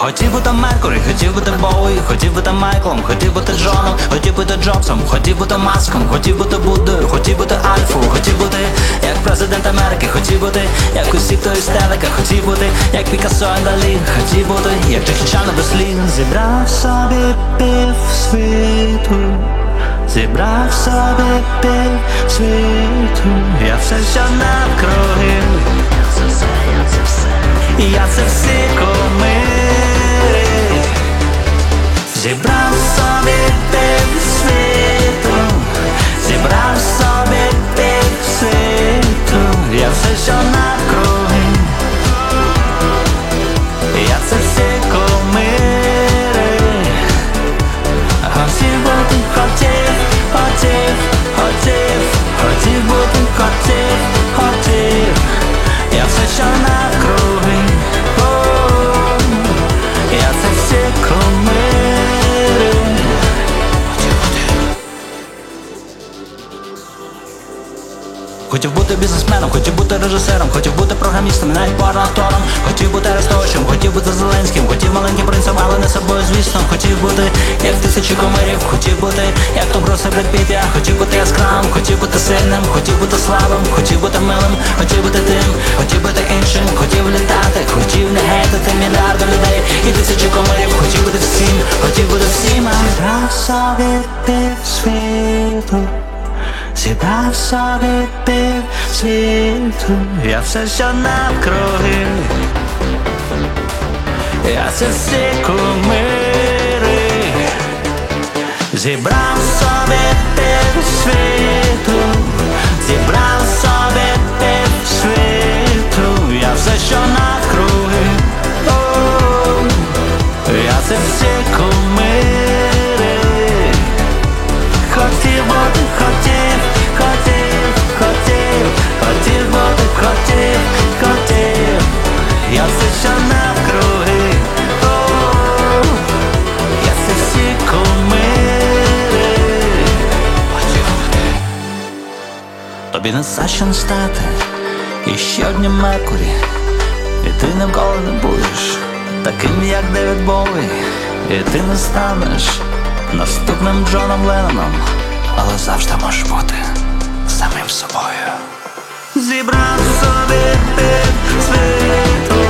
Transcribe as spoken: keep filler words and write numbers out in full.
Хотів бути Меркурі, хотів бути Боуї, хотів бути Майклом, хотів бути Джоном, хотів бути Джобсом, хотів бути Маском, хотів бути Буддою, хотів бути Альфою, хотів бути як президент Америки, хотів бути як усі, хто із телека, хотів бути як Пікассо і Далі, хотів бути як Джекі Чан без слів. Зібрав собі пів світу, зібрав собі пів світу, я все, що навкруги, я це все, я це все, я це всі кумири. Зібрав собі пів світу, зібрав собі пів світу, я все, що навкруги, я це всі кумири. Хотів бути, хотів, хотів, хотів, хотів бути, хотів, хотів, я все, що навкруги, о, я це всі кумири. Хотів бути бізнесменом, хотів бути режисером, хотів бути програмістом, навіть порноактором. Хотів бути Арестовичем, хотів бути Зеленським, хотів маленьким принцем, але не собою, звісно. Хотів бути як тисячі кумирів, хотів бути як Том Круз і Бред Піт. Я хотів бути яскравим, хотів бути сильним, хотів бути слабим, хотів бути милим, хотів бути тим, хотів бути іншим, хотів літати, хотів не гейтити мільярди людей і тисячі кумирів. Хотів бути всім, хотів бути всім. Зібрав собі пів світу, зібрав собі пів світу, я все, що навкруги, я це всі кумири. Зібрав собі пів світу, зібрав собі пів світу, я все, що навкруги, о, я це всі кумири. Хотів бути, хотів, хотів, хотів, хотів бути, хотів, хотів, я все, що навкруги, о, я це всі кумири. Тобі не за що не стати і ще однім Меркурі, і ти ніколи не будеш таким, як Девід Боуї, і ти не станеш наступним Джоном Ленноном, але завжди можеш бути самим собою. Зібрав собі пів світу,